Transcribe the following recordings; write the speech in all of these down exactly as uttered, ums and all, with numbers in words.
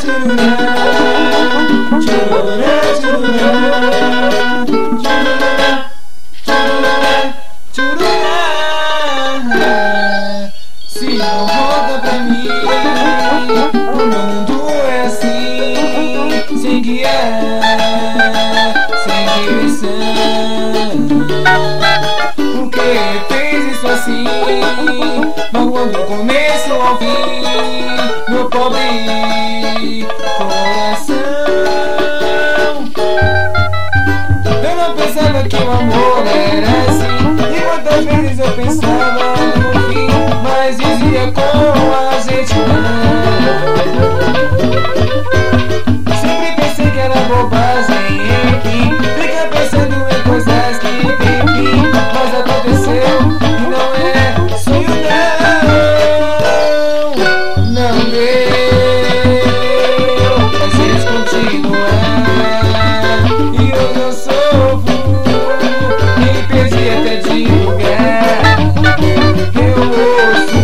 Se não volta pra mim, o mundo é assim, sem guiar, sem direção. Por que fez isso assim, magoando o começo ao fim, meu pobre coração? Eu não pensava que o amor era assim, e quantas vezes eu pensava no fim, mas dizia com a gente não. Sempre pensei que era bobagem, enfim, fica pensando em coisas que tem fim, mas aconteceu e não é sonho não. Não deu pra gente continuar, e hoje eu sofro, me perdi até de lugar. Eu ouço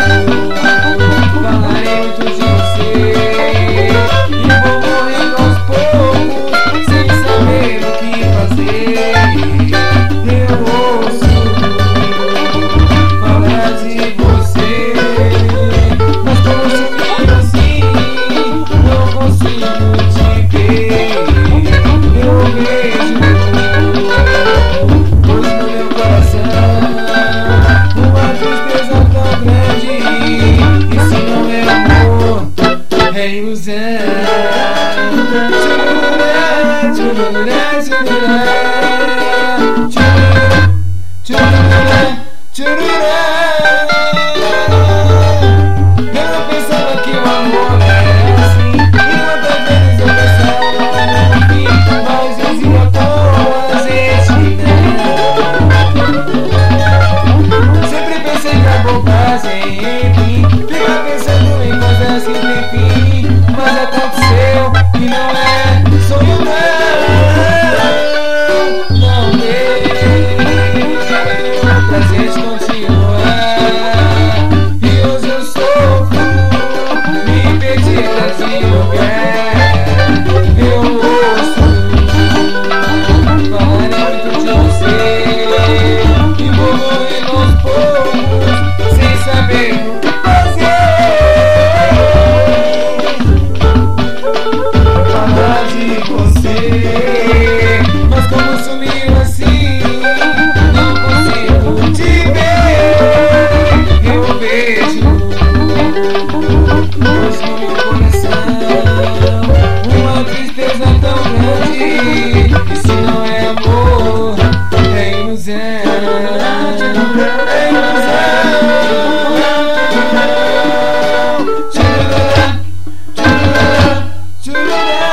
falarem muito de você, e vou morrendo aos poucos sem saber o que fazer. Eu ouço falar de você, mas como sumir assim, não consigo te ver. Eu vejo luz no meu coração, uma tristeza tão grande, isso não é amor, é ilusão. Tchururá, tchururá, tchururá, tchururá, tchururá. Eu não pensava que o amor era assim, e quantas vezes eu pensava no fim, mas dizia com a gente não. Sempre pensei que a bobagem, enfim, fica pensando em coisas que tem fim, mas aconteceu e não é sonho não. Não deu pra gente continuar, e hoje eu sofro, me perdi até de lugar. Eu ouço falarem muito de você, e vou morrendo aos poucos sem saber o que fazer. Falar de você, mas como sumiu assim, não consigo te ver. Eu vejo luz no meu coração, uma tristeza tão grande, e se não é amor, é ilusão. É ilusão. Tchururá, tchururá, tchururá.